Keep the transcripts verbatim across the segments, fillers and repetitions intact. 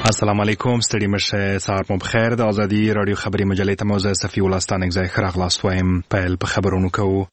السلام علیکم، ستړي مشه، سهار مو بخیر. د ازادي رادیو خبري مجلې ته موزه صفي ولستان اگزای خراغلاست وایم. پیل په خبرونو کوو.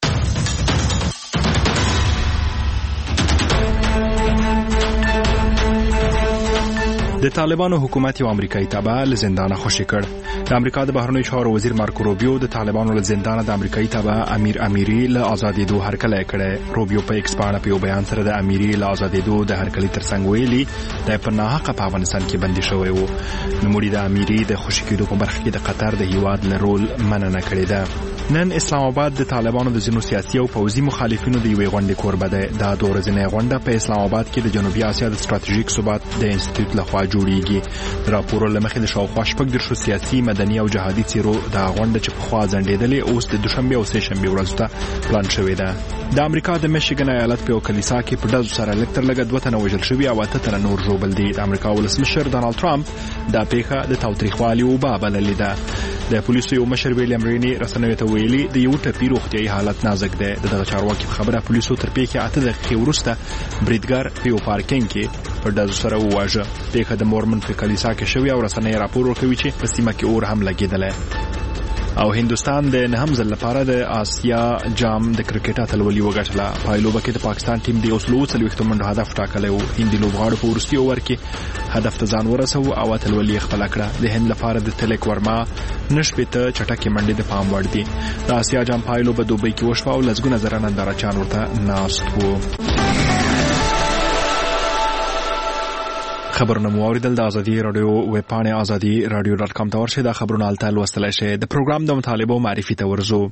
د طالبانو حکومت یو امریکایي تابع له زندانه خوشي کړ. د امریکا د بهرنیو چارو وزیر مارکو روبیو د طالبانو له زندانه د امریکایي تابع امیر امیری له آزادېدو هرکلی کړی. روبیو په ایکس باندې په یو بیان سره د امیری له آزادېدو د هرکلي ترڅنګ ویلي د په ناحقه په افغانستان کې بندي شوی و. نوموړي د امیری د خوشي کېدو په برخه کې د قطر د هیواد له رول مننه کړې ده. نن اسلام آباد د طالبانو د ځینو سیاسي او پوځي مخالفینو د یوې غونډې کوربه دی. دا دوه ورځنۍ غونډه په اسلام آباد کې د جنوبي اسیا د ستراتیژیک ثبات د انسټیټیوټ لخوا جوړیږي. د راپور له مخې د شاوخوا شپږ دېرشو سیاسي، مدني او جهادي څیرو د غونډه چې پخوا ځنډېدلې اوس د دوشنبې او سې شنبې ورځو ته پلان شوې ده. د امریکا د میشیګن ایالت په یو کلیسا کې په ډزو سره لږ تر لږه دوه تنه وژل شوي او اته تنه نور ژوبل دي. د امریکا ولسمشر ډانالډ ټرمپ دا پیښه د تاوتریخوالي اوبه بللې ده. د پولیسو یو مشر ویلیم ریني رسنیو ته ویلي د یو ټپي روغتیایي حالت نازک دی. دغه چارواکي په خبره پولیسو تر پیښې اته دقیقې وروسته بریدګر په یو پارکینګ کې په ډزو سره وواژه. پیښه د مورمن په کلیسا کې شوې او رسنۍ راپور ورکوي چې په سیمه کې اور هم لګېدلی. او هندوستان د نهم ځل لپاره د آسیا جام د کرکټ اتلولي وګټله. پایلوبه کې د پاکستان ټیم د یو سلو څلوېښتو منډو هدف ټاکلی و. هندي لوبغاړو په وروستي اوور کې هدف ته ځان ورسوه او اتلولي یې خپله کړه. د هند لپاره د تلک ورما نه شپېته چټکې منډې د پام وړ دي. د آسیا جام پایلوبه دوبۍ کې وشوه او لسګونه زره نندارچیان ورته ناست وو. خبرونه مو اوریدل. د ازادي رادیو ویب پاڼې ازادي رادیو ډاټ کام ته ورشئ. دا خبرونه هلته لوستلی شئ. د پروګرام د مطالبو معرفي ته ورځو.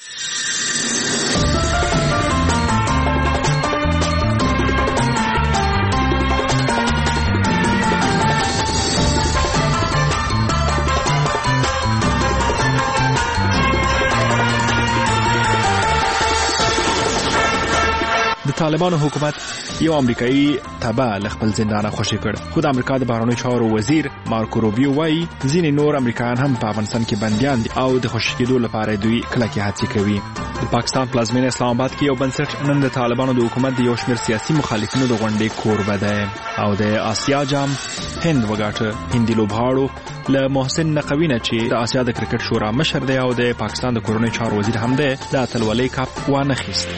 د طالبانو حکومت یو امریکایي تابع له خپل زندانه خوشي کړ. خو د امریکا د بهرنیو چارو وزیر مارکو روبیو وایي ځینې نور امریکایان هم په افغانستان کې بندیان دي او د خوشي کېدو لپاره دوی کلکې هڅې کوي. د پاکستان پلازمینه اسلام آباد کې یو بنسټ نن د طالبانو د حکومت د یو شمېر سیاسي مخالفینو د غونډې کوربه دی. او د آسیا جام هند وګاټه. هندي لوبغاړو له محسن نقوي نه چې د آسیا د کرکټ شورا مشر دی او د پاکستان د کورنیو چارو وزیر هم دی د اتلولۍ کپ وانه خیست.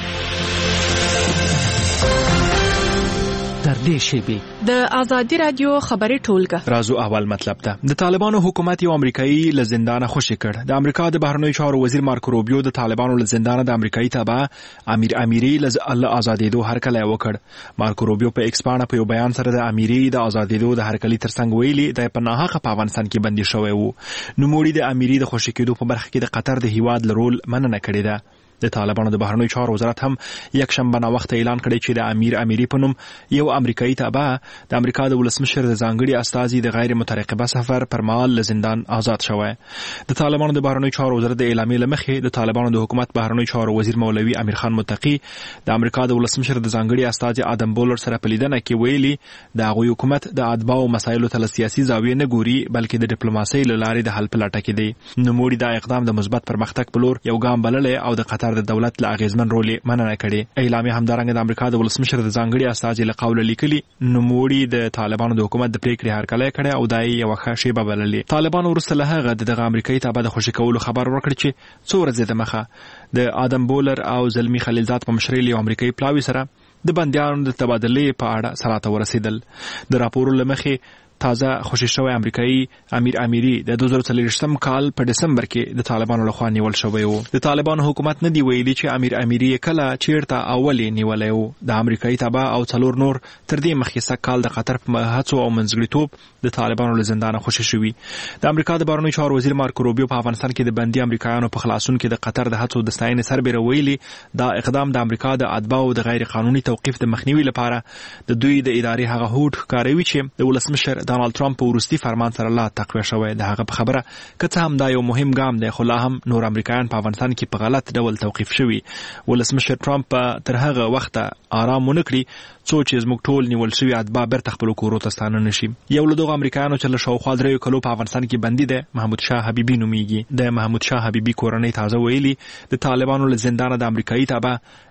تر دې شیبې د ازادي رادیو خبري ټولګه رازو اول مطلب ده. د طالبانو حکومت یو امریکایي له زندانه خوشي کړ. د امریکا د بهرنیو چارو وزیر مارکو روبیو د طالبانو له زندانه د امریکایي تابع امیر امیری له آزادېدو هرکلی وکړ. مارکو روبیو په ایکس باندې په یو بیان سره د امیری د آزادېدو د هرکلي ترڅنګ ویلي د په ناحقه په افغانستان کې بندي شوی و. نوموړي د امیری د خوشي کېدو په برخه کې د قطر د هیواد له رول مننه کړې ده. د طالبانو د بهرنیو چارو وزارت هم یک شنبه ناوخته اعلان کړی چې د امیر امیری په نوم یو امریکایي تابع د امریکا د ولسمشر د ځانګړي استازي د غیر مترقبه سفر پر مهال له زندان آزاد شوی. د طالبانو د بهرنیو چارو وزارت د اعلامیې له مخې د طالبانو د حکومت بهرنیو چارو وزیر مولوي امیر خان متقي د امریکا د ولسمشر د ځانګړي استازي آدم بولر سره په لیدنه کې ویلي د هغوی حکومت د اتباعو مسایلو ته له سیاسي زاویې نه ګوري بلکې د ډیپلوماسۍ له لارې د حل په لټه کې دی. نوموړي دا اقدام د مثبت پرمختګ په لور یو ګام بللی او د قطر د دولت له اغیزمن رول مننه کړي. اعلامیه همدارنګه د امریکا د ولسمشر د ځانګړي استازي له قوله لیکلي نوموړي د طالبانو د حکومت د پریکړې هرکلی کړی او دا یې یوه ښه شیبه بللې. طالبانو وروسته له هغه د دغه امریکایي تابع د خوشي کولو خبر ورکړ چې څو ورځې دمخه د آدم بولر او زلمی خلیلزاد په مشرۍ له یو امریکایي پلاوي سره د بندیانو د تبادلې په اړه سراته ورسېدل. د راپورو له مخې تازه خوشي شوی امریکایي امیر امیری د دوه زره څلوېښتم کال په دسمبر کې د طالبانو لخوا نیول شوی و. د طالبانو حکومت نه دی ویلي چې امیر امیری کله چیرته اول نیولی و. د امریکایي تابع او څلور نور تر دې مخکې سږ کال د قطر په هڅو او منځګړیتوب د طالبانو له زندانه خوشي شوي. د امریکا د بهرنیو چارو وزیر مارکو روبیو په افغانستان کې د بندي امریکایانو په خلاصون کې د قطر د هڅو د ستاینې سربېره ویلي دا اقدام د امریکا د اتباعو د غیر قانوني توقیف د مخنیوي لپاره د دوی د ادارې هغه هوډ ښکاروي چې د ولسمشر ډانالډ ټرمپ په وروستي فرمان سره لا تقویه شوی. د هغه په خبره که څه هم دا یو مهم ګام دی خو لا هم نور امریکایان په افغانستان کې په غلط ډول توقیف شوي. ولسمشر ټرمپ تر هغه وخته آرام ونه کړي څو چې زموږ ټول نیول شوي اتباع بیرته خپلو کورو ته ستانه نشي. یو له دغو امریکایانو چې له شاوخوا دریو کلو په افغانستان کې بندي دی محمود شاه حبیبي نومیږي. د محمود شاه حبیبي کورنۍ تازه ویلي د طالبانو له زندانه د امریکایي تابع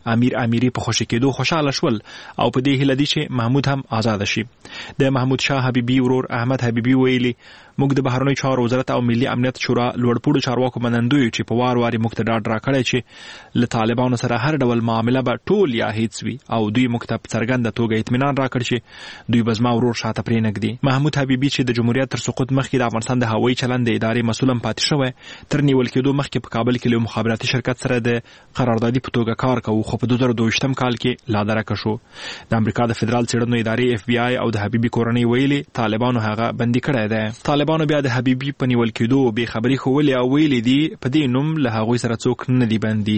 امیر امیری په خوشی کېدو خوشاله شول او په دې هیله دي چې محمود هم آزاد شي. د محمود شاه حبیبي ورور احمد حبیبي ویلي موږ د بهرنیو چارو وزارت او ملي امنیت شورا لوړپوړو چارواکو منندوی چې په وار واري موږ ته ډاډ راکړی چې له طالبانو سره هر ډول معامله به ټول یا هیڅ وي او دوی موږ ته په څرګنده توګه اطمینان راکړ چې دوی به زما ورور شاته پرې نږدي. محمود حبیبي چې د جمهوریت تر سقوط مخکې د افغانستان د هوایي چلند د ادارې مسؤل هم پاتې شوی تر نیول کېدو مخکې په کابل کې له مخابراتي شرکت سره د قراردادي په توګه کار کوي خو په دوه زره دوه ویشتم کال کې لا درکه شو. د امریکا د فدرال څېړنو ادارې اف بی آی او د حبیبي کورنۍ ویلي طالبانو هغه بندي کړی دی. طالبانو بیا د حبیبي په نیول کېدو بې خبري ښوولې او ویلي دي په دې نوم له هغوی سره څوک نه دي بندي.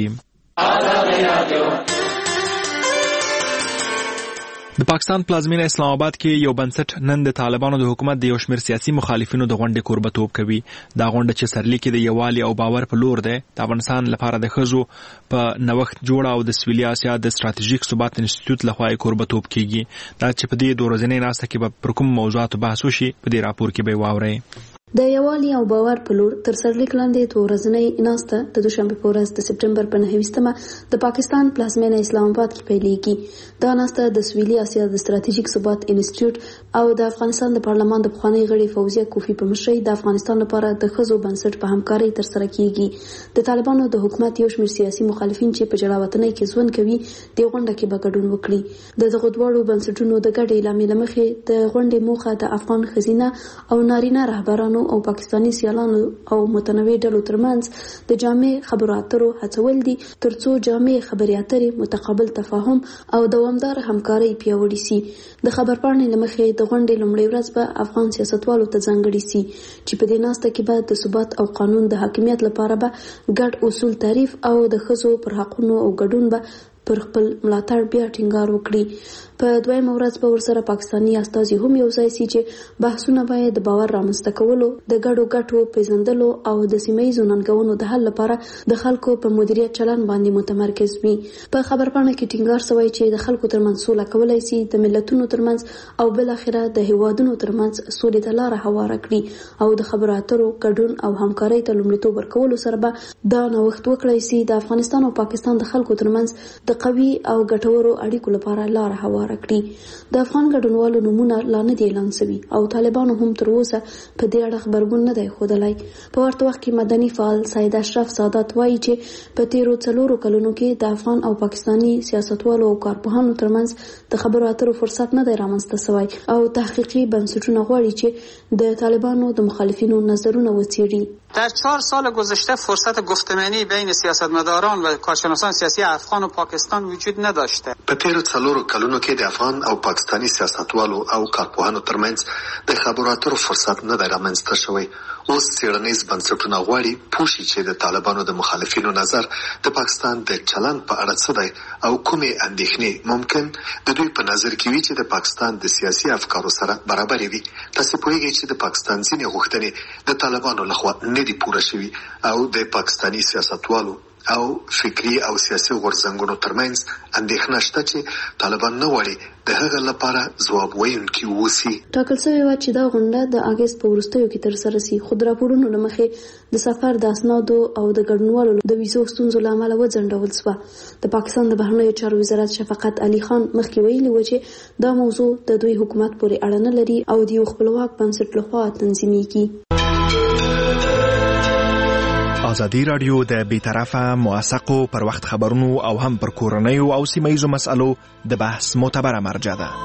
د پاکستان پلازمینه اسلام آباد کې یو بنسټ نن د طالبانو د حکومت د یو شمېر سیاسي مخالفینو د غونډې کوربتوب کوي. دا غونډه چې سرلیک د یووالي او باور په لور ده د افغانستان لپاره د ښځو په نوښت جوړه او د سویلي اسیا د ستراتیژیک ثبات انسټیټیوټ لخوا کوربتوب کیږي. دا چې په دې دوه ورځنۍ ناسته کې به پر کوم موضوعاتو بحث وشي په دې راپور کې به واورئ. د یووالي او باور په لور تر سرلیک لاندې دوه ورځنۍ ناسته د دوشنبه په ورځ د سپټمبر په نهه ویشتمه د پاکستان پلازمینه اسلام آباد کې پیلېږي. دا ناسته د سویلي اسیا د ستراتیژیک ثبات انسټیټیوټ او د افغانستان د پارلمان د پخوانۍ غړي فوزیه کوفی په مشرۍ د افغانستان لپاره د ښځو بنسټ په همکارۍ ترسره کیږي. د طالبانو د حکومت یو شمېر سیاسي مخالفین چې په جلا وطنۍ کې ژوند کوي د غونډه کې به ګډون وکړي. د دغو دواړو بنسټونو د ګډې اعلامیې له مخې د غونډې موخه د افغان ښځینه او نارینه رهبرانو او پاکستاني سیالانو او متنوع ډلو ترمنځ د جامع خبرو اترو هڅول دي ترڅو جامع خبرې اترې متقابل تفاهم او دوامدار همکاري پیاوړې سي. د خبرپاڼې له مخې د غونډې لومړۍ ورځ به افغان سیاستوالو ته ځانګړې سي چې په دې ناسته کې به د ثبات او قانون د حاکمیت لپاره به ګډ اصول تعریف او د ښځو پر حقونو او ګډون به پر خپل ملاتړ بیا ټینګار وکړي. په دویمه ورځ به ورسره پاکستاني استازي هم یو ځای سي چې بحثونه باید د باور رامنځته کولو د ګډو ګټو پیژندلو او د سیمه ییزو ننګونو د حل لپاره د خلکو په مدیریت چلند باندې متمرکز وي. په خبرپاڼه کې ټینګار شوی چې د خلکو ترمنځ سوله کولای سي د ملتونو ترمنځ او بل اخره د هیوادونو ترمنځ سولې ته لاره هواره کړي او د خبرو اترو ګډون او همکارۍ ته لومړیتوب ورکولو سره به دا نوښت وکړای سي د افغانستان او پاکستان د خلکو ترمنځ د قوي او ګټورو اړیکو لپاره لاره هواره کړي. د افغان ګډونوالو نومونه لا نه دي اعلان شوي او طالبانو هم تر اوسه په دې اړه خبرګون نه دی ښودلی. په ورته وخت کې مدني فعال سید اشرف سادات وایي چې په تیرو څلورو کلونو کې د افغان او پاکستاني سیاستوالو او کارپوهانو ترمنځ د خبرو اترو فرصت نه دی رامنځته شوی او تحقیقي بنسټونه غواړي چې د طالبانو د مخالفینو نظرونه وڅېړي. در چهار سال گذشته فرصت گفتمانی بین سیاستمداران و کارشناسان سیاسی افغان و پاکستان وجود نداشته. په تیرو څلورو کلونو کې د افغان او پاکستاني سیاستوالو او کارپوهانو ترمنځ د خبرو اترو فرصت نه دی رامنځته شوی. اوس څېړنیز بنسټونه غواړي پوه شي چې د طالبانو د مخالفینو نظر د پاکستان د چلند په اړه څه دی او کومې اندېښنې ممکن د دوی په نظر کې وي چې د پاکستان د سیاسي افکارو سره برابرې وي. تاسو پوهیږئ چې د پاکستان ځینې غوښتنې د طالبانو لخوا نه دي پوره شوي او د پاکستاني سیاستوالو او فکری او سیاسي غورځنګونو ترمنځ اندېښنه شته چې طالبان نه غواړي د هغه لپاره ځواب ویونکي واوسي. ټاکل شوی وه چې دا غونډه د اګست په وروستیو کې ترسره سي خو د راپورونو له مخې د سفر د اسنادو او د ګډونوالو د ویزو ستونزو له امله وځنډول شوه. د پاکستان د بهرنیو چارو وزارت شفقت علي خان مخکې ویلي و چې دا موضوع د دوی حکومت پورې اړه نه لري او د یو خپلواک بنسټ لخوا تنظیمیږي. ازادي رادیو د بیطرفه موثقو پر وخت خبرونو او هم پر کورنیو او سیمه‌ییزو مسألو د بحث معتبره مرجع ده.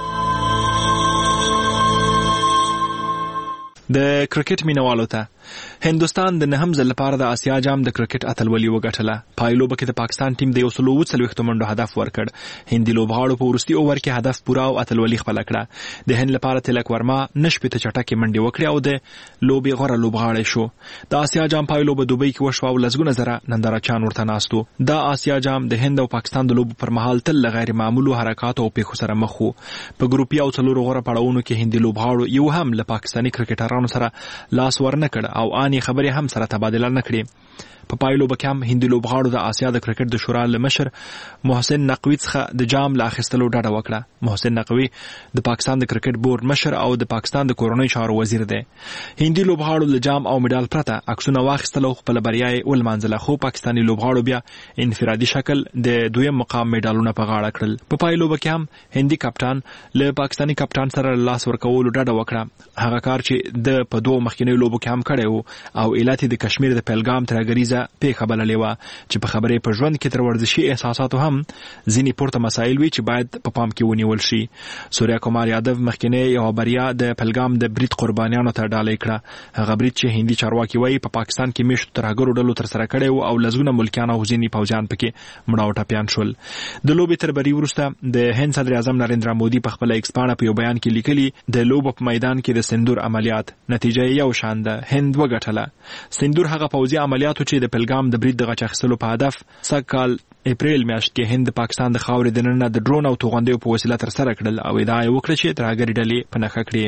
د کرکټ مینوالو ته هندوستان د نهم ځل لپاره د آسیا جام د کرکټ اتلولي وګټله. په لوبه کې د پاکستان ټیم د یو سل اووه څلوېښتو منډو هدف ورکړ. هندي لوبغاړو په وروستي اوور کې هدف پوره او اتلولي خپله کړه. د هند لپاره تلک ورما نه شپېته چټکې منډې وکړې او د لوبې غوره لوبغاړی شو. د آسیا جام پایلو په دوبۍ کې وشوه او لسګونه زره نندارچیان ورته ناست وو. دا آسیا جام د هند او پاکستان د لوبو پر مهال تل له غیر معمولو حرکاتو او پیښو سره مخ وو. په ګروپي او څلورو غوره پړاوونو کې هندي لوبغاړو یو هم له پاکستاني کرکټرانو سره لاس ورنه کړ او اني خبرې هم سره تبادله نه کړې. په پایلو بکم هندي لوبغاړو د آسیا د کرکټ د شورا مشر محسن نقوی څخه د جام لا اخیستلو ډاډه وکړه. محسن نقوی د پاکستان د کرکټ بورډ مشر او د پاکستان د کورنۍ چارو وزیر دی. هندي لوبغاړو د جام او میډال پرته عکسونه واخیستل او خپل بریا یې ولمانځله، خو پاکستاني لوبغاړو بیا انفرادي شکل د دویم مقام میډالونه په غاړه کړل. په پایلو بکم هندي کپټان له پاکستاني کپټان سره لاس ورکولو ډاډه وکړه. هغه کار چې د په دوه مخکینیو لوبو کې هم کړی او ایالت د کشمیر د پهلګام ترګریزه پیښه بللې وه چې په خبرې په ژوند کې تر ورزشي احساساتو هم ځینې پورته مسایل وي چې باید په پام کې ونیول شي. سوریا کومار یادو مخکینی یو بریا د پهلګام د برید قربانیانو ته ډالۍ کړه. هغه برید چې هندي چارواکي وایي په پاکستان کې میشتو ترهګرو ډلو ترسره کړی و او لسګونه ملکیان او ځینې پوځیان پکې مړه او ټپیان شول. د لوبې تر بری وروسته د هند صدر اعظم نریندرا مودي په خپل ایکس پاڼه په یو بیان کې لیکلي د لوبو په میدان کې د سندور عملیات نتیجه یو شان ده، هند وګټله. سندور هغه پوځي عملیاتو چې د پهلګام د برید د غچ اخیستلو په هدف سږکال اپریل میاشت کې هند د پاکستان د خاورې دننه د ډرون او توغندیو په وسیله ترسره کړل او ادعا یې وکړه چې ترهګرې ډلې په نښه کړې.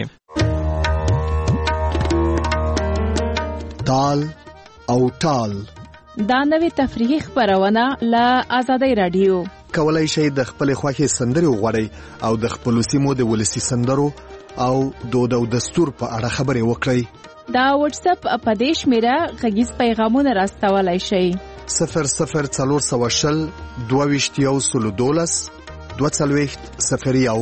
تال او ټال دا نوې تفریحي خپرونه له آزادۍ رادیو. کولای شئ د خپل خوښې سندرې وغواړئ او د خپل سیمو د ولسی سندرو او دود او دستور په اړه خبرې وکړئ. دا واتس اپ په دې شمیره غږیز پیغامونه راستولای شئ. صفر صفر څلور سوه شل دوه ویشت یو سلو دولس دوه څلوېښت صفر یو.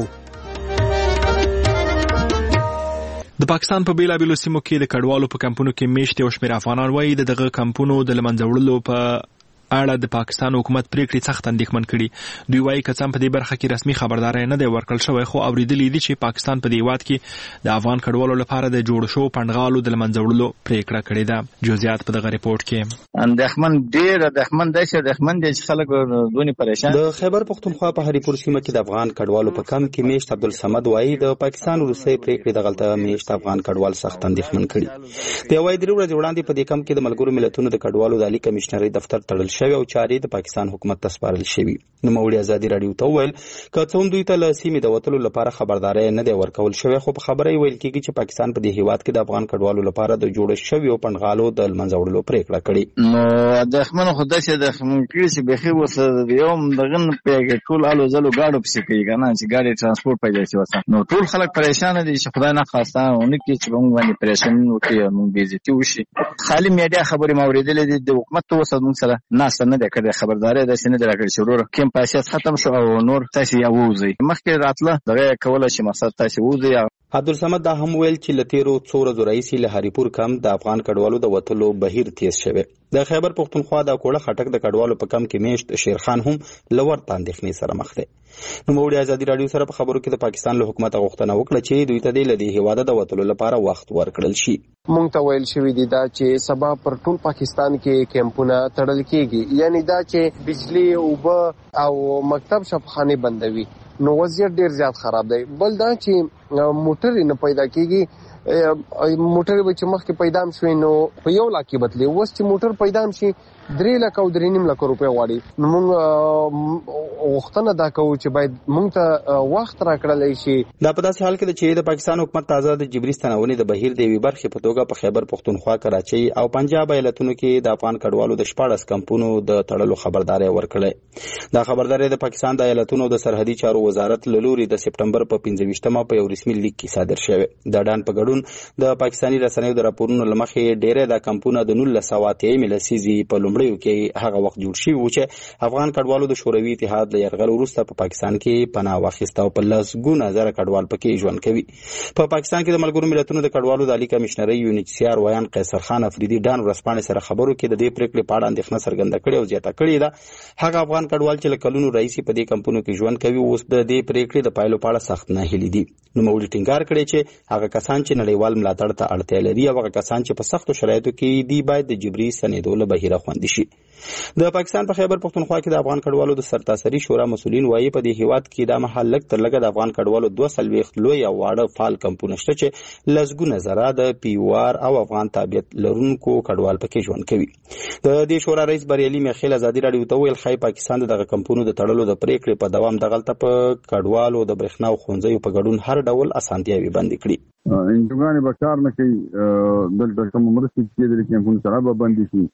د پاکستان په بیلابیلو سیمو کې د کډوالو په کمپونو کې میشت یو شمېر افغانان وایي د دغه کمپونو د له منځه وړلو په اړه د پاکستان حکومت پریکړې سخت اندېښمن کړي. دوی وایي که څه په دې برخه کې رسمي خبرداری نه دی ورکړل شوی، خو اورېدلي دي چې پاکستان په دې هېواد کې د افغان کډوالو لپاره د جوړ شوو پنډغالو د له منځه وړلو پریکړه کړې ده. جزئیات په دغه ریپورټ کې. اندېښمن ډېر اندېښمن دی چې اندېښمن دي چې خلک دونې پریشان. د خیبر پختونخوا په هریپور سیمه کې د افغان کډوالو په کم کې میشت عبدالصمد وایي د پاکستان وروستۍ پریکړې د غلطه میشت افغان کډوال سخت اندېښمن کړي. د یوې درې ورځې وړاندې په دې کم کې د ملګرو ملتونو د کډوالو د عالي کمشنرۍ دفتر تړل شوی او چارې د پاکستان حکومت ته سپارل شوی. نوموړي ازادي رادیو ته وویل که څه هم دوی ته له سیمې د وتلو لپاره خبرداری نه دی ورکول شوی، خو په خبره یې ویل کېږي چې پاکستان په دې هېواد کې د افغان کډوالو لپاره د جوړ شویو پنډغالو د له منځه وړلو پریکړه کړې. نو اندېښمن خو داسې اندېښمن کړي چې بیخي ورسره یو هم دغه نه پوهېږي، ټول الو ځلو ګاډو پسې کوي که نه چې ګاډي ټرانسپورټ پیدا شي ورته. نو ټول خلک پریشانه دي چې خدای نخواسته ونه کړي چې په موږ باندې پریشاني وکړي او موږ بېعزتي وشي. خالي میډیا خبرې مې اورېدلې دي، د حکومت ته اوس موږ سره ناسته نه ده کړې، خبرداری داسې نه ده راکړې چې ورور کیم پاسیاس ختم شو او نور تاسې یا ووځئ. مخکې راتله دغه یې کوله چې مقصد تاسې ووځئ. عبدالصمد دا هم ویل چې له تېرو څو ورځو راهیسې له هریپور کم د افغان کډوالو د وتلو بهیر تیز شوی. د خیبر پختونخوا د کوړه خټک د کډوالو په کم کې میشت شیرخان هم له ورته اندېښنې سره مخ دی. نوموړي ازادي رادیو سره په خبرو کې د پاکستان له حکومت غوښتنه وکړه چې دوی ته د دې هېواده د وتلو لپاره وخت ورکړل شي. مونږ ته ویل شوی دی دا چې سبا پر ټول پاکستان کې کیمپونه تړل کېږي، یعنی دا چې بجلی اوبه او مکتب شفاخانه بندوي. نو وضعیت ډیر زیات خراب دی. بل دا چې موټر نه پیدا کیږي، موټر به چې مخکې پیدا شوی نو په یو لاک کې بدلی، اوس چې موټر پیدا شي درې لک او درې نیم لک روپۍ غواړي. نو موږ غوښتنه دا کوو چې باید موږ ته وخت راکړلی شي. دا په داسې حال کې ده چې د پاکستان حکومت تازه د جبري ستنونې د بهیر د یوې برخې په توګه په خیبر پختونخوا، کراچۍ او پنجاب ایالتونو کې د افغان کډوالو د شپاړس کمپونو د تړلو خبرداری ورکړی. دا خبرداری د پاکستان د ایالتونو د سرحدي چارو وزارت له لوري د سپټمبر په پنځه ویشتمه په یو رسمي لیک کې صادر شوی. د ډان په ګډون د پاکستاني رسنیو د راپورونو له مخې ډېری دا کمپونه د نولس سوه اتیایمې لسیزې په لومړیو کې هغه وخت جوړ شوي وو چې افغان کډوالو د شوروي اتحاد له یرغل وروسته په پاکستان کې پناه واخیسته او په لسګونه زره کډوال پکې ژوند کوي. په پاکستان کې د ملګرو ملتونو د کډوالو د عالي کمشنرۍ یو ان ایچ سی آر ویان قیصر خان افریدي ډان ورځپاڼې سره خبرو کې د دې پریکړې په اړه اندېښنه څرګنده کړې او زیاته کړې ده هغه افغان کډوال چې له کلونو راهیسې په دې کمپونو کې ژوند کوي اوس د دې پریکړې د پایلو په اړه سخت ناهیلي دي. نوموړي ټینګار کړی چې هغه کسان چې نړیوال ملاتړ ته اړتیا لري او هغه کسان چې په سختو شرایطو کې دي باید د جبري ستنېدو له بهیره خوندي شي. د پاکستان په خیبر پختونخوا کې د افغان کډوالو د سرتاسري شورا مسؤلین وایي په دې هیواد کې دا مهال لږ تر لږه د افغان کډوالو دوه څلوېښت لوی او واړه فعال کمپونه شته چې لسګونه زره د پي یو آر او افغان تابعیت لرونکو کډوال پکې ژوند کوي. د دې شورا رئیس بریالي میخیل ازادي راډیو ته ویل ښایي پاکستان د دغه کمپونو د تړلو د پریکړې په دوام دغلته په کډوالو د برېښنا او ښوونځیو په ګډون هر ډول اسانتیاوې بندې کړي. انجوګانې به کار نه کوي، دلته کوم مرستې چې د کیمپونو سره به بندې شي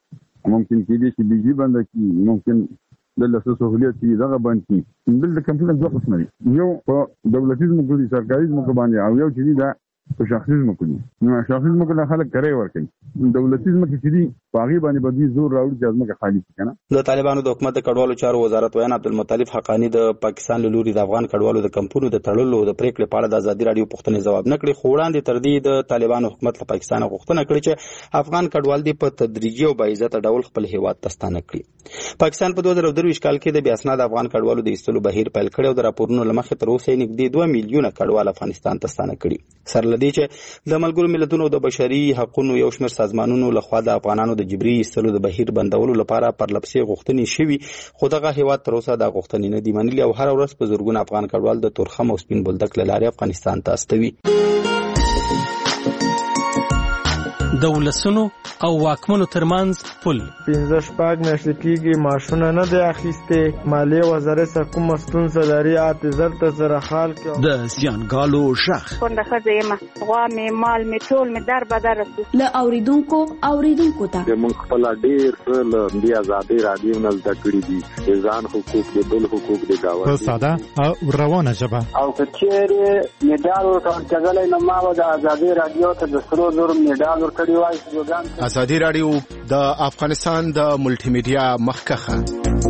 ممکن کېدې چې بجلی بند کړي، ممکن د لاسو سہولیت چې دغه باندې کړي. بل د کمپیوټر دوه قسم دي، یو په دولتي ځمکو دي، سرکاري ځمکو باندې، او یو چې دا په شخصي ځمکو دي. نو شخصي ځمکو له خلک کرای ورکوي، دولتي ځمکې چې دي په هغې باندې به دوی زور راوړي چې ځمکه خالي کړي که نه. د طالبانو د حکومت د کډوالو چارو وزارت ویان عبدالمطلب حقانی د پاکستان له لوري د افغان کډوالو د کمپونو د تړلو د پریکړې په اړه د ازادي راډیو پوښتنې ځواب نه کړي، خو وړاندې تر دې د طالبانو حکومت له پاکستان غوښتنه کړې چې افغان کډوال دې په تدریجي او باعزته ډول خپل هیواد ته ستانه کړي. پاکستان په دوه زره درویشت کال کې د بې اسناده افغان کډوالو د ایستلو بهیر پیل کړی او د راپورونو له مخې تر اوسه یې نږدې دوه میلیونه کډوال افغانستان ته ستانه کړي. سره له دې چې د ملګرو ملتونو د بشري حقوقو یو شمېر سازمانونو لخوا د افغانانو د جبري ایستلو د بهیر بندولو لپاره پرلپسې غوښتنې شوي، خو دغه هیواد تر اوسه دا غوښتنې نه دي منلي او هره ورځ په زرګونه افغان کډوال د تورخم او سپین بولدک له لارې افغانستان ته استوي. د ولسونو او واکمنو ترمنځ پل پنځه شپږ میاشتې کېږي معاشونه نه دی اخیستې، مالیې وزارت سره کومه ستونزه لري، اته زر ته زره خال کې د زیانګالو غږ کونډه ښځه یم، غوا مې مال مې ټول مې در بدر رسي. له اوریدونکو اوریدونکو ته موږ خپل ډېر څه له دې ازادۍ راډیو نه زده کړي دي، د ځان حقوق د بل حقوق د ګاونډي په ساده او روانه ژبه. او که چېرې میډال ورکول کېدلی نو ما به د ازادۍ راډیو ته د سرو زرو میډال ورکړی وای. ازادي راډیو د افغانستان د ملټي میډیا مخکخه.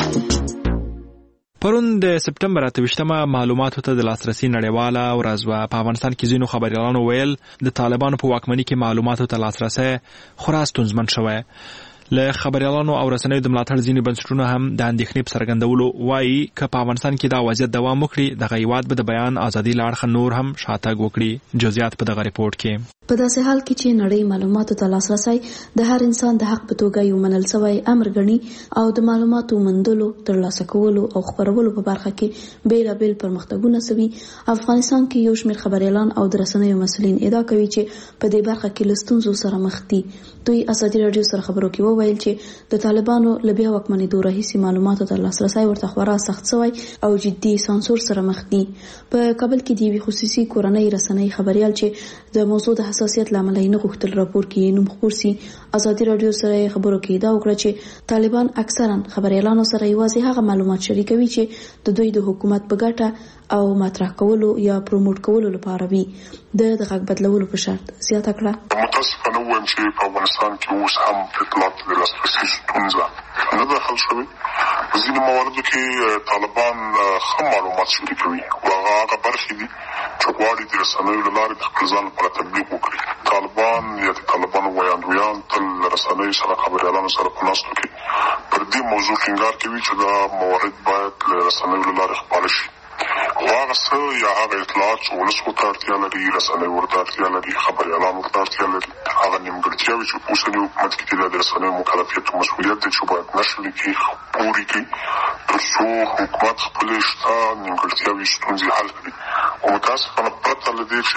پرون د سپټمبر اته ویشتمه معلوماتو ته د لاسرسي نړیواله ورځ وه. په افغانستان کې ځینو خبریالانو ویل د طالبانو په واکمنۍ کې معلوماتو ته لاسرسی خورا ستونزمن شوی. له خبریالانو او رسنیو د ملاتړ ځینې بنسټونه هم د اندېښنې په څرګندولو وایي که په افغانستان کې دا وضعیت دوام وکړي دغه هیواد به د بیان ازادي له اړخه نور هم شاتګ وکړي. جزئیات په دغه ریپورټ کې. په داسې حال کې چې نړۍ معلوماتو ته لاسرسی د هر انسان د حق په توګه یو منل شوی امر ګڼي او د معلوماتو موندلو، ترلاسه کولو او خپرولو په برخه کې بیلابیل پرمختګونه سوي، افغانستان کې یو شمېر خبریالان او د رسنیو مسؤلین ادعا کوي چې په دې برخه کې له ستونزو سره مخ دي. دوی ازادي راډیو سره خبرو کې وویل چې د طالبانو له بیا واکمنېدو راهیسې معلوماتو ته لاسرسی ورته خورا سخت شوی او جدي سانسور سره مخ دي. په کابل کې د یوې خصوصي کورنۍ رسنۍ خبریال چې د موضوع د حساسیت له امله یې نه غوښتل راپور کې نوم خپور سي، ازادي راډیو سره خبرو کې ادعا وکړه چې طالبان اکثرا خبریالانو سره یوازې هغه معلومات شریکوي چې د دوی د حکومت په ګټه او مطرح کولو یا پروموټ کولو لپاره وي. د غږ بدلولو په شرط زیاته کړه. متاسفانه وایم چې په افغانستان کې اوس هم اطلاعات د لاسرسي ستونزه نه ده حل شوې. په ځینو مواردو کې طالبان ښه معلومات شریکوي او هغه برخې دي چې غواړي د رسنیو له لارې د خپل ځان لپاره تبلیغ وکړي. طالبان یا د طالبانو ویاندویان تل رسنیو سره خبریالانو سره په ناستو کې پر دې موضوع ټینګار کوي چې دا موارد باید له رسنیو له لارې خپاره شي. خو هغه څه یا هغه اطلاعات چې ولس ورته اړتیا لري، رسنیو ورته اړتیا لري، خبریالان ورته اړتیا لري، هغه نیمګړتیاوې چې په اوسني حکومت کې دي د رسنیو مکلفیت او مسؤلیت دی چې باید نشر کړي، خپور کړي تر څو حکومت خپلې شته نیمګړتیاوې ستونزې حل کړي. او متاسفانه پرته له دې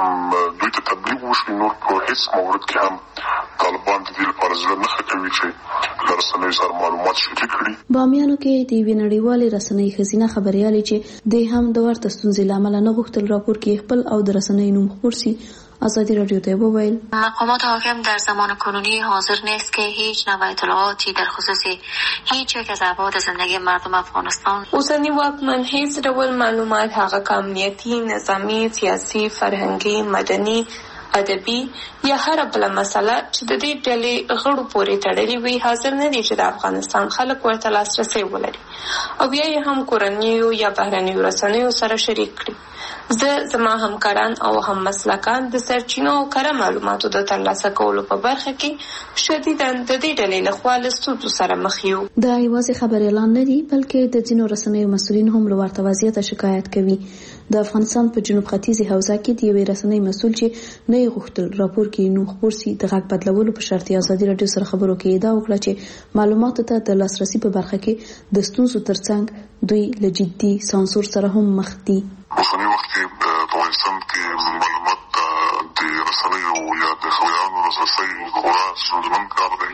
چې دوی ته تبلیغ وشي، نور په هیڅ مورد کې هم طالبان د دې لپاره زړه نه ښه کوي چې له رسنیو سره معلومات شریک کړي. بامیانو کې د یوې نړیوالې رسنۍ ښځینه خبریالې چې د هم د ورته ستونزې له امله نه غوښتل راپور کې خپل او د رسنیو نوم خپور سي، ازادی رادیو ته وویل مقامات حاکم در زمان کنونی حاضر نیست که هیچ نوع اطلاعاتی در خصوص هیچ یک از ابعاد زندگی مردم افغانستان اوسنی واکمن هیڅ ډول معلومات هغه امنیتي، نظامی، سیاسي، فرهنګي، مدني، ادبي یا هر بل مسله چې د دې ډلې غړو پورې تړلې وي حاضر نه دي چې د افغانستان خلک ورته لاسرسی ولري او بیا یې هم کورنیو یا بهرنیو رسنیو سره شریک کړي. زه زما همکاران او هم مسلکان د سرچینو او کره معلوماتو د ترلاسه کولو په برخه کې شدیداً د دې ډلې لخوا له ستونزو سره مخ یو. دا یوازې خبریالان نه دي بلکې د ځینو رسنیو مسؤلین هم له ورته وضعیته شکایت کوي. د افغانستان په جنوب ختیځي حوزه کې د یوې رسنۍ مسؤل چې نه یې غوښتل راپور کې نوم خپور سي د غږ بدلولو په شرط ازادي راډیو سره خبرو کې ادعا وکړه چې معلوماتو ته د لاسرسي په برخه کې د ستونزو ترڅنګ دوی له جدي سانسور سره هم مخ دي. اوسنی وخت کې په افغانستان کې معلومات د رسنیو یا د خبرونو لاسرسی خورا ستونزمن کار دی.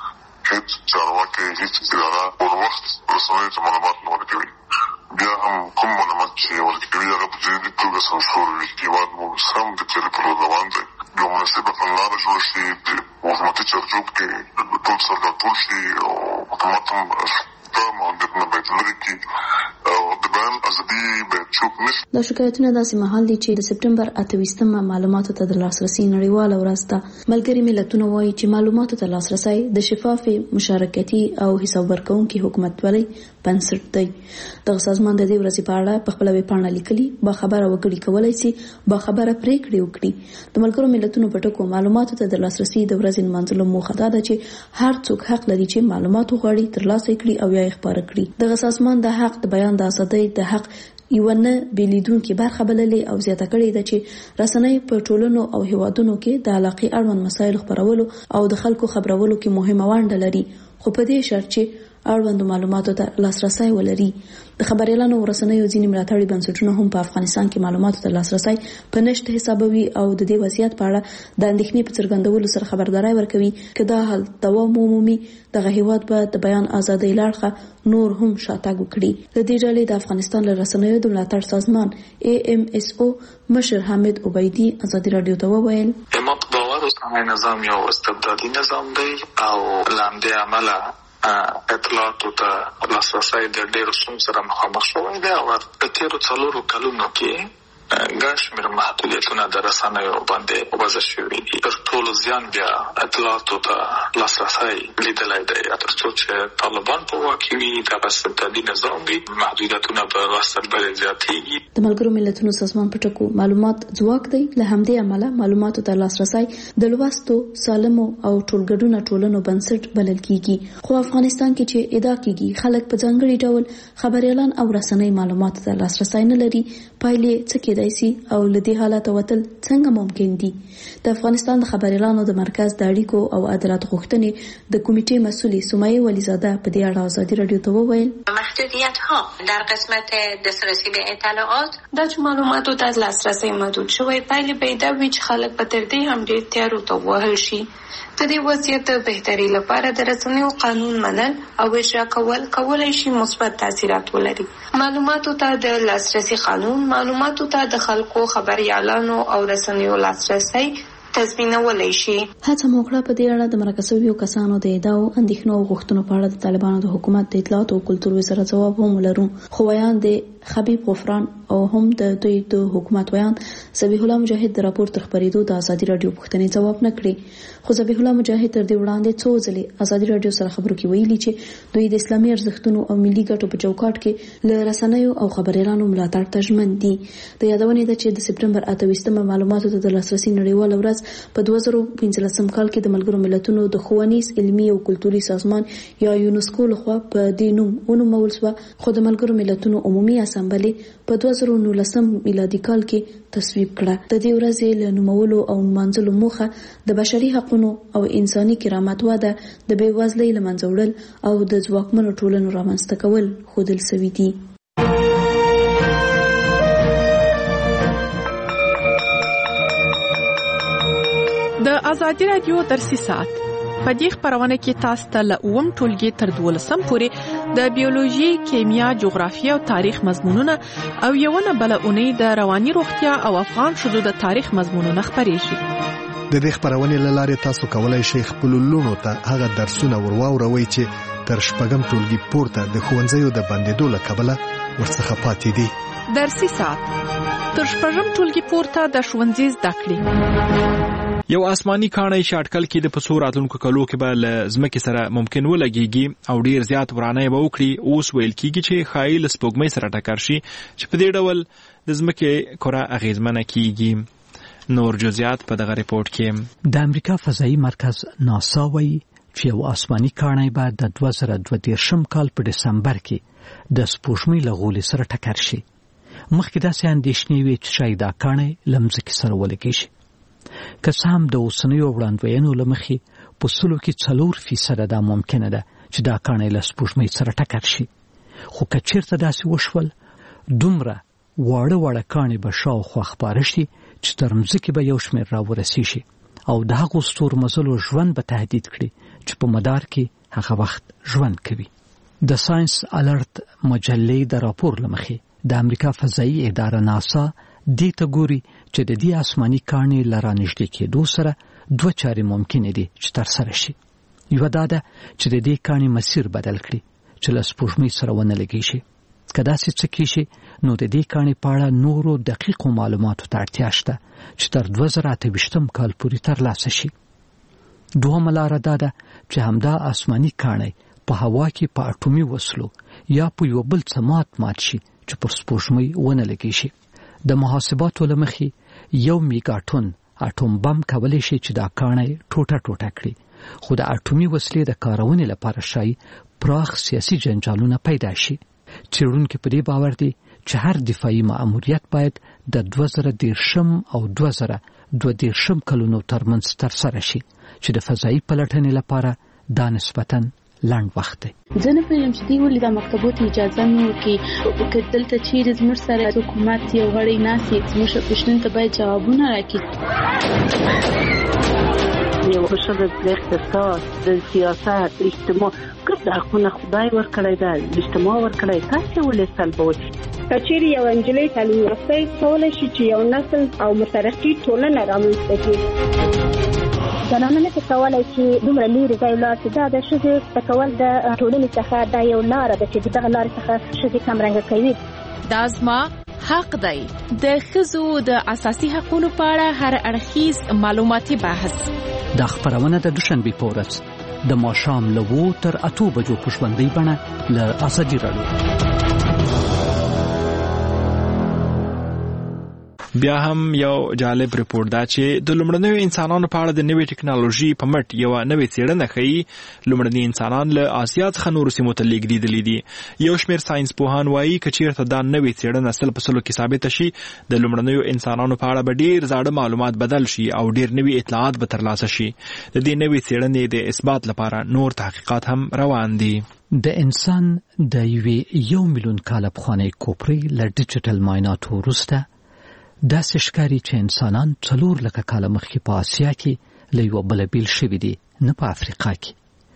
هیڅ چارواکي هیڅ اداره پر وخت رسنیو ته معلومات نه ورکوي. بیا هم کوم معلومات چې ورکوي هغه په جدي توګه سانسور وي. هېواد مو سم د تېرې پر روان دی. یو مناسبه کړنلاره جوړه شي، د مغناطیس چارجوب کې ټول سره ټول شي او حکومت هم شته مهندسونه باید لري کې او د بیان ازادي باید چوپ نشي. دا شکایتونه داسې مهال دي چې د سپټمبر اته ویشتمه معلوماتو ته د لاسرسي نړیواله ورځ ده. ملګري ملتونه وایي چې معلوماتو ته لاسرسی د شفافې مشارکتي او حساب ورکونکي حکومتولۍ بنسټ دی. دغه سازمان د دې ورځې په اړه په خپله ویبپاڼه لیکلي با خبره وګړي کولی شي با خبره پریکړې وکړي. د ملګرو ملتونو په ټکو معلوماتو ته د لاسرسي د ورځې نمانځلو موخه دا ده چې هر څوک حق لري چې معلومات وغواړي، ترلاسه کړي او یا یې خپاره کړي. دغه سازمان د حق د بیان د ازادۍ د حق یو نه بیلیدونکې برخه بللې او زیاته کړې ده چې رسنۍ په ټولنو او هیوادونو کې د علاقې اړوند مسایل خپرولو او د خلکو خبرولو کې مهمه ونډه لري، خو په دې شرط چې اړوند معلوماتو ته لاسرسی ولري. د خبريالانو او رسنیو ځینې ملاتړي بنسټونه هم په افغانستان کې معلوماتو ته لاسرسی په نشته حسابوي او د دې وضعیت په اړه د اندېښنې په څرګندولو سره خبرداري ورکوي چې دا حال دوام ومومي دغه هیواد به د بیان ازادۍ لړخه نور هم شاتګ وکړي. د دې ډلې د افغانستان له رسنیو د ملاتړ سازمان ای ام اس او مشر حامد عبیدي ازادي رادیو ته وویل امت باور رسنۍ نظام یو استبدادي نظام دی او لاندې عمله اطلاعاتو ته لاسرسی د ډېرو ستونزو سره مخامخ شوی دی او په تېرو څلورو کلونو کې ګڼ شمېر محدودیتونه د رسنیو باندې وضع شوي دي. تر ټولو زیان بیا اطلاعاتو ته لاسرسی لیدلی دی. تر څو چې طالبان په واک کې وي دغه استبدادي نظام وي محدودیتونه به ورځ تر بلې زیاتېږي. د ملګرو ملتونو سازمان په ټکو معلومات ځواک دی. له همدې امله معلوماتو ته لاسرسی د لوستو سالمو او ټولګډونه ټولنو بنسټ بلل کیږي. خو افغانستان کې چې ادعا کیږي خلک په ځانګړي ډول خبريالان او رسنۍ معلوماتو ته لاسرسی نه لري، پایلې څه کېدای شي او له دې حالت وتل څنګه ممکن دي. د افغانستان د خبريالانو د مرکز د اړیکو او عدالت غوښتنې د کمیټې مسؤلې سمیه ولیزاده په دې اړه ازادي رادیو ته وویل محدودیت ها در قسمت دسترسی به اطلاعات دا چې معلوماتو ته لاسرسی محدود شوی، پایلې به دا وي چې خلک به تر دې هم ډېر تیارو ته ووهل شي. د دې وضعیت د بهتري لپاره د رسنیو قانون منل او اجرا کول کولای شي مثبت تاثیرات ولري. معلوماتو ته د لاسرسي قانون معلوماتو ته د خلکو خبريالانو او رسنیو لاسرسي تضمینولای شي. هڅه موکړه په دې اړه د مرکزوي کسانو د ادعاو اندېښنو او غوښتنو په اړه د طالبانو د حکومت د اطلاعات او کلتور وزارت ځواب هم ولرو. خو ویان د خبیب غفران او هم د دوی د حکومت ویان ذبیح الله مجاهد د راپور تر خبرېدو د ازادي رادیو پوښتنې ځواب نه کړي. خو ذبیح الله مجاهد تر دې وړاندې څو ځلې ازادي رادیو سره خبرو کې ویلي چې دوی د اسلامي ارزښتونو او ملي ګټو په چوکاټ کې له رسنیو او خبريالانو ملاتړ ته ژمن دي. د یادونې ده چې د سپټمبر اته ویشتمه معلوماتو ته د لاسرسي نړیواله ورځ په دوه زره پنځلسم کال کې د ملګرو ملتونو د ښوونیز علمي او کلتوري سازمان یا یونسکو لخوا په دې نوم ونومول شوه. خو د ملګرو ملتونو عمومي اسامبلې په دوه زره نولسم میلادي کال کې تصویب کړه. د دې ورځې له نومولو او نمانځلو موخه د بشري حقوقو او انساني کرامت وده، د بېوزلۍ له منځه وړل او د ځواکمنو ټولنو رامنځته کول ښودل سوي دي. د ازادي رادیو درسي ساعت په دې خبرونه کې تاسو ته له اووم ټولګي تر دولسم پورې د بیولوژي، کیمیا، جغرافیه او تاریخ مضمونونه او یوونه بل اونۍ د رواني روغتیا او افغان شذو د تاریخ مضمونونه خبرېږي. د دې خبرونې له لارې تاسو کولای شئ خپل لونو ته هغه درسونه ورواوروي چې تر شپږم ټولګي پورته د ښوونځیو د بندېدو له کبله ورڅخه پاتې دي. درسي ساعت تر شپږم ټولګي پورته د ښوونځي زده کړې. یو آسماني کاڼی چې اټکل کې د پسو راتلونکو کلو کې به له ځمکې سره ممکن ولګېږي او ډیر زیات ورانۍ به وکړي. اوس ویل کېږي چې ښایي له سپوږمۍ سره ټکر شي چې په دې ډول د ځمکې کره اغېزمنه کېږي. نور جزئیات په دغه ریپورت کې. د امریکا فضایي مرکز ناسا وایي چې یو آسماني کاڼی به د دوه زره دوه دېرشم کال په ډسمبر کې د سپوږمۍ له غولې سره ټکر شي. مخکې داسې اندېښنې وې چې شاید دا کاڼی له ځمکې سره ولګېږي. که څه هم د اوسنیو وړاندوینو له مخې په سلو کې څلور فیصده دا ممکنه ده چې دا کاڼی له سپوږمۍ سره ټکر شي. خو که چېرته داسې وشول دومره واړه واړه کاڼي به شاوخوا خپاره شي چې تر مځکې به یو شمېر راورسېږي او د هغو ستورمزلو ژوند به تهدید کړي چې په مدار کې هغه وخت ژوند کوي. د ساینس الرټ مجلې د راپور له مخې د امریکا فضایي اداره ناسا دې ته ګوري چې د دې آسماني کاڼي له رانږدې کېدو سره دوه چارې ممکن دي چې ترسره شي. یو دا ده چې د دې کاڼي مسیر بدل کړي چې له سپوږمۍ سره ونه لګي شي. که داسې څه کیشي نو د دې کاڼي په اړه نورو دقیقو معلوماتو ته اړتیا شته چې تر دوه زره اته ویشتم کال پورې ترلاسه شي. دوهمه لاره دا ده چې همدا آسماني کاڼی په هوا کې په اټومي وسلو یا په یو بل څه مات مات شي چې پر سپوږمۍ ونه لګي شي. د محاسباتو له مخې یو میګاټون اټوم بم کولی شي چې دا کاڼی ټوټه ټوټه کړي، خو د اټومي وسلې د کارونې لپاره شای پراخ سیاسي جنجالونه پیدا شي. څېړونکي په دې باور دي چې هر دفاعي مأموریت باید د دوه زره دېرشم او دوه زره دوه دېرشم کلونو ترمنځ ترسره شي چې د فضایي پلټنې لپاره دا نسبتاً لنډ وخت دی. زه نه پوهېږم چې دوی ولې دا مکتبو ته اجازه نه ورکوي. که دلته چیرې زموږ سره حکومت یو غړی ناست وي زموږ پوښتنو ته باید جوابونه راکړي. یو ښځه د اقتصاد، د سیاست، اجتماع ګډ حقونه خدای ورکړی دی، اجتماع ورکړی، تاسې ولې سلبوئ؟ که چیرې یو نجلۍ تعلیم یافته کولی شي چې یو نسل او مترقي ټولنه رامنځته کړي. زنانه نه کولی چې دومره لرې ځای ولاړ شي. دا د ښځې زده کول د ټولنې څخه دا یو لاره ده چې د دغه لارې څخه ښځې کمرنګه کوي. دا زما حق دی. د ښځو د اساسي حقوقو په اړه هر اړخیز معلوماتي بحث. دا خبرونه د دوشنبه په ورځ د ماښام له اوو تر اتو بجو په ژوندۍ بڼه له ازادي راډیو. بیا هم یو جالب ریپورت دا چې د لومړنیو انسانانو په اړه د نوې ټکنالوژي په مټ یو نوې څېړنه ښیي لومړني انسانان له آسیا څخه نورو سیمو ته لیږدېدلي دي. یو شمېر ساینس پوهان وایي که چېرته دا نوې څېړنه سل په سلو کې ثابته شي د لومړنیو انسانانو په اړه به ډېر زاړه معلومات بدل شي او ډېر نوي اطلاعات به ترلاسه شي. د دې نوې څېړنې د اثبات لپاره نور تحقیقات هم روان دي. د انسان د یوې یو میلیون کاله پخوانۍ کوپرې له ډیجیټل معایناتو وروسته داسې ښکاري چې انسانان څلور لکه کاله مخکې په آسیا کې له یوه بله بیل شوي دي، نه په افریقا کې.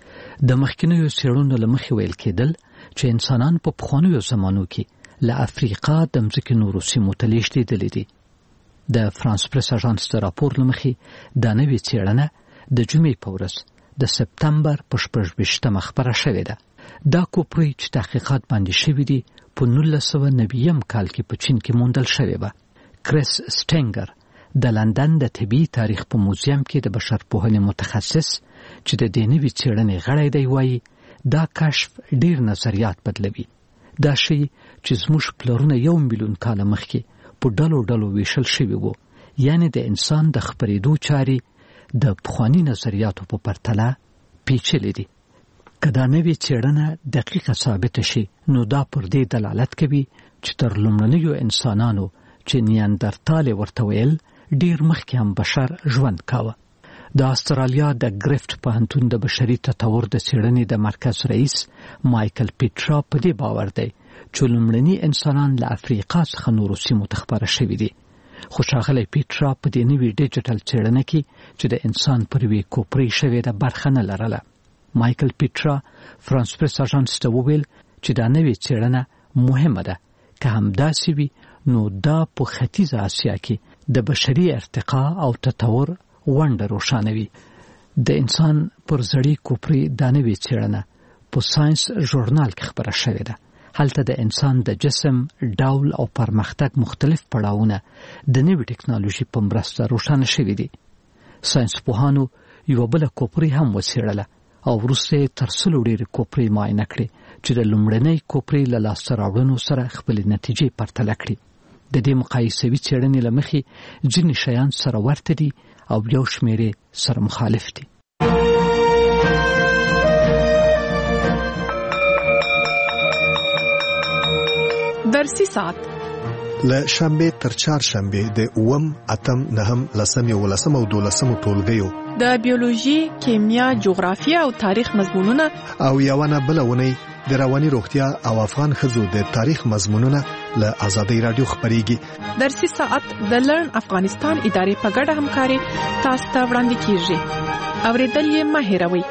د مخکینیو څېړنو له مخې ویل کېدل چې انسانان په پخوانیو زمانو کې له افریقا د مځکې نورو سیمو ته لیږدېدلي دي. د فرانس پرس اژانس د راپور له مخې دا نوې څېړنه د جمعې په ورځ د سپتمبر په شپږ ویشتمه خپره شوې ده. دا کوپرې چې تحقیقات باندې شوي دي په نولس سوه نویم کال کې په چین کې موندل شوې وه. کریس سټینګر د لندن د طبي تاریخ په موزیم کې د بشرپوهنې متخصص چې د دې نوې څېړنې غړی دی وایي دا کشف ډېر نظریات بدلوي. دا شی چې زموږ پلرونه یو میلیون کاله مخکې په ډلو ډلو ویشل شوي وو، یعنې د انسان د خپرېدو چارې د پخواني نظریاتو په پرتله پیچلې دي. که دا نوې څېړنه دقیقه ثابته شي نو دا پر دې دلالت کوي چې تر لومړنیو انسانانو چې نیاندرتال ورته ویل ډیر مخکې هم بشر ژوند کاوه. د استرالیا د ګریفټ پوهنتون د بشري تطور د څېړنې د مرکز رئیس مایکل پیټرا په دې باور دی چې لومړني انسانان له افریقا څخه نورو سیمو ته خپاره شوي دي. خو ښاغلی پیټرا په دې نوې ډیجیټل څېړنه کې چې د انسان پر یوې کوپرې شوې ده برخه نه لرله. مایکل پیټرا فرانس پرس اژانس ته وویل چې دا نوې څېړنه مهمه ده. که همداسې وي نو دا په ختیځه آسیا کې د بشري ارتقا او تطور ونډه روښانوي. د انسان پر زړې کوپرې دا نوې څېړنه په ساینس ژورنال کې خپره شوې ده. هلته د انسان د جسم ډول او پرمختګ مختلف پړاوونه د نوې ټکنالوژي په مرسته روښانه شوي دي. ساینس پوهانو یوه بله کوپرې هم وڅېړله او وروسته یې تر سلو ډېرې کوپرې معاینه کړې چې د لومړنۍ کوپرې له لاسته راوړنو سره خپلې نتیجې پرتله کړي. د دې مقایسوي څېړنې له مخې ځینې شیان سره ورته دي او یو شمېر یې سره مخالف دي. درسي ساعت له شنبه تر چهارشنبه د اووم، اتم، نهم، لسم، یولسم او دولسم ټولګیو د بیولوژي، کیمیا، جغرافیه او تاریخ مضمونونه او یوانه بلونه د رواني روغتیا او افغان ښځو د تاریخ مضمونونه له آزادۍ رادیو خبريږي. درسي ساعت د لرن افغانستان ادارې په ګډه همکاري تاسو ته وړاندې کیږي. اوریدل یې مه هېروئ.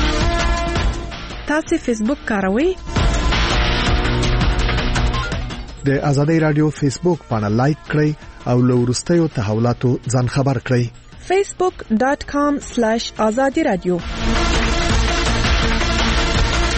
تاسو فیسبوک کاروئ؟ د ازادي رادیو فیسبوک باندې لایک کړئ او له وروستیو تحولاتو ځان خبر کړئ facebook dot com slash azadi radio